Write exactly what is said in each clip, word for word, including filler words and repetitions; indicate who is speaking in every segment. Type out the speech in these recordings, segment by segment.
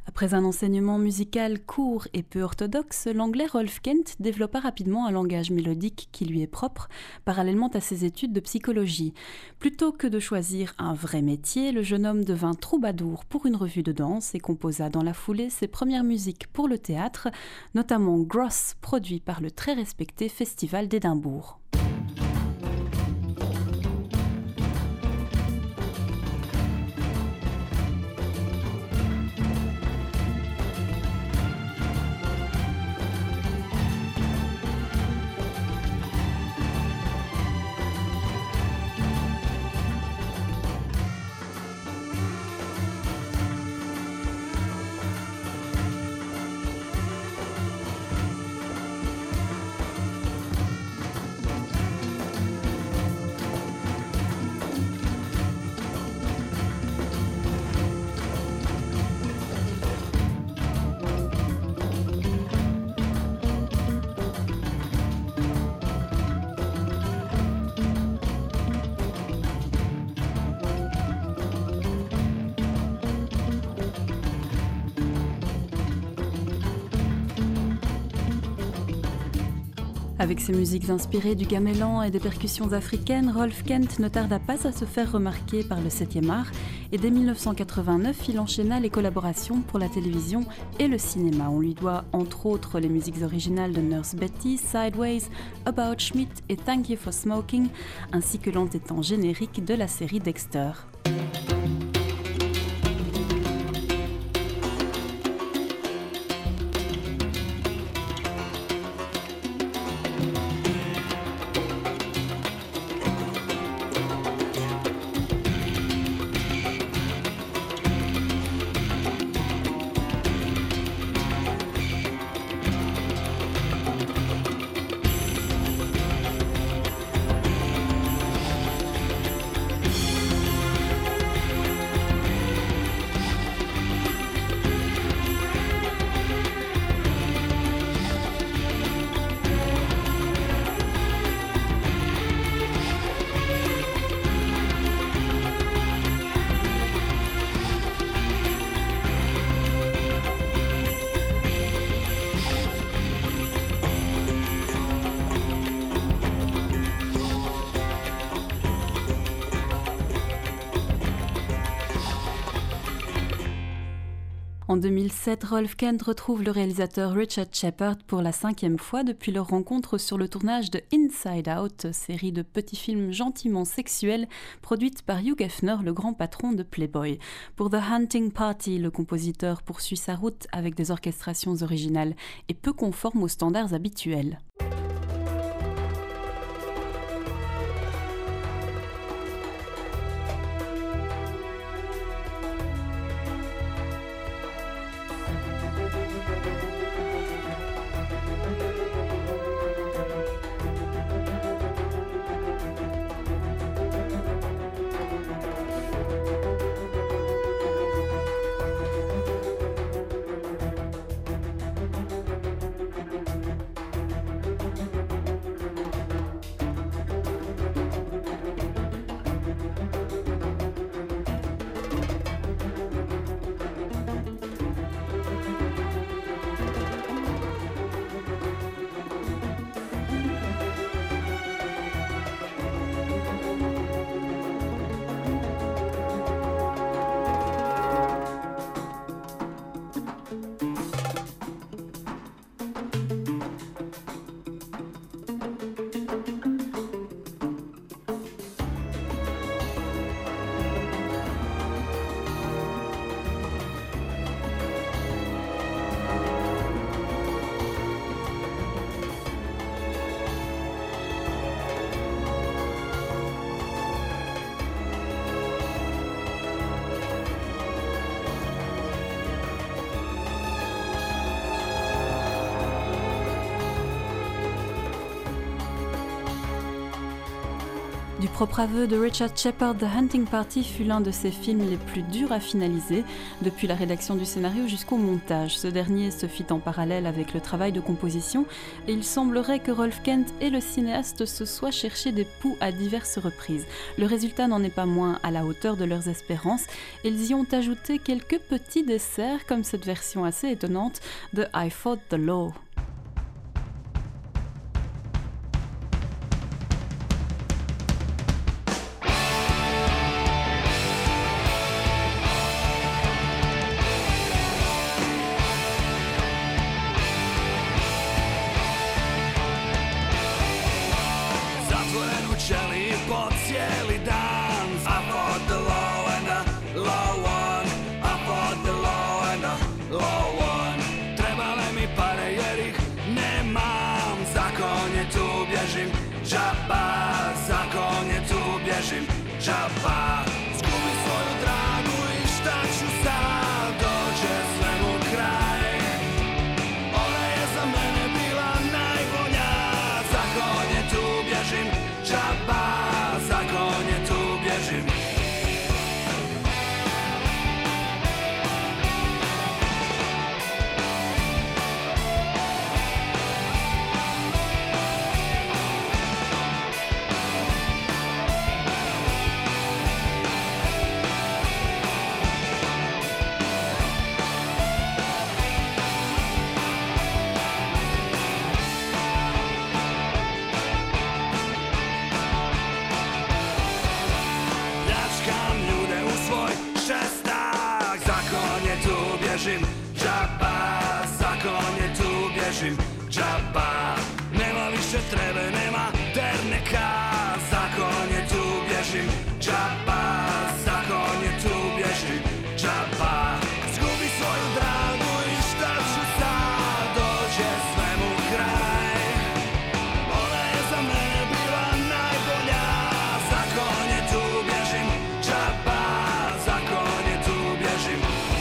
Speaker 1: Après un enseignement musical court et peu orthodoxe, l'anglais Rolf Kent développa rapidement un langage mélodique qui lui est propre, parallèlement à ses études de psychologie. Plutôt que de choisir un vrai métier, le jeune homme devint troubadour pour une revue de danse et composa dans la foulée ses premières musiques pour le théâtre, notamment Gross, produit par le très respecté Festival d'Édimbourg. Avec ses musiques inspirées du gamelan et des percussions africaines, Rolf Kent ne tarda pas à se faire remarquer par le septième art et dès dix-neuf cent quatre-vingt-neuf, il enchaîna les collaborations pour la télévision et le cinéma. On lui doit entre autres les musiques originales de Nurse Betty, Sideways, About Schmidt et Thank You for Smoking, ainsi que l'entêtant générique de la série Dexter. En deux mille sept, Rolf Kent retrouve le réalisateur Richard Shepard pour la cinquième fois depuis leur rencontre sur le tournage de Inside Out, série de petits films gentiment sexuels produite par Hugh Hefner, le grand patron de Playboy. Pour The Hunting Party, le compositeur poursuit sa route avec des orchestrations originales et peu conformes aux standards habituels. Du propre aveu de Richard Shepard, The Hunting Party fut l'un de ses films les plus durs à finaliser, depuis la rédaction du scénario jusqu'au montage. Ce dernier se fit en parallèle avec le travail de composition, et il semblerait que Rolf Kent et le cinéaste se soient cherchés des poux à diverses reprises. Le résultat n'en est pas moins à la hauteur de leurs espérances, et ils y ont ajouté quelques petits desserts, comme cette version assez étonnante de I Fought the Law.
Speaker 2: Džaba, zakon je tu, bježim, džaba. Zgubim svoju dragu i šta ću sad, dođe svemu kraj. Ona je za mene bila najbolja, zakon je tu, bježim, džaba, zakon je tu, bježim. Bježim, džaba, zakon je tu, bježim, džaba. Nema više trebe, nema derneka, zakon je tu, bježim, džaba, zakon je tu, bježim, džaba. Zgubi svoju dragu i šta ću sad, dođe svemu kraj. Ona je za mene bila najbolja, zakon je tu, bježim, džaba, zakon je tu, bježim.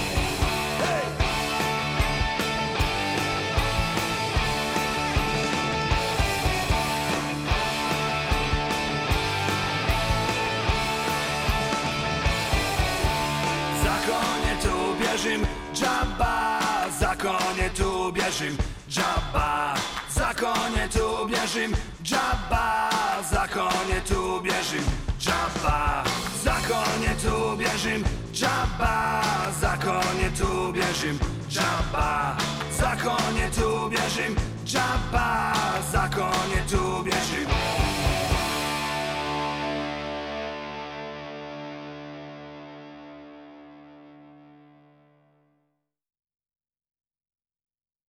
Speaker 2: Bježim, džaba, zakon je tu, bježim, džaba. Zakon je tu, bježim, džaba, zakon je tu, bježim, džaba. Zakon je tu, bježim, džaba, zakon je tu, bježim, džaba. Zakon je tu, bježim, džaba, zakon je tu, bježim.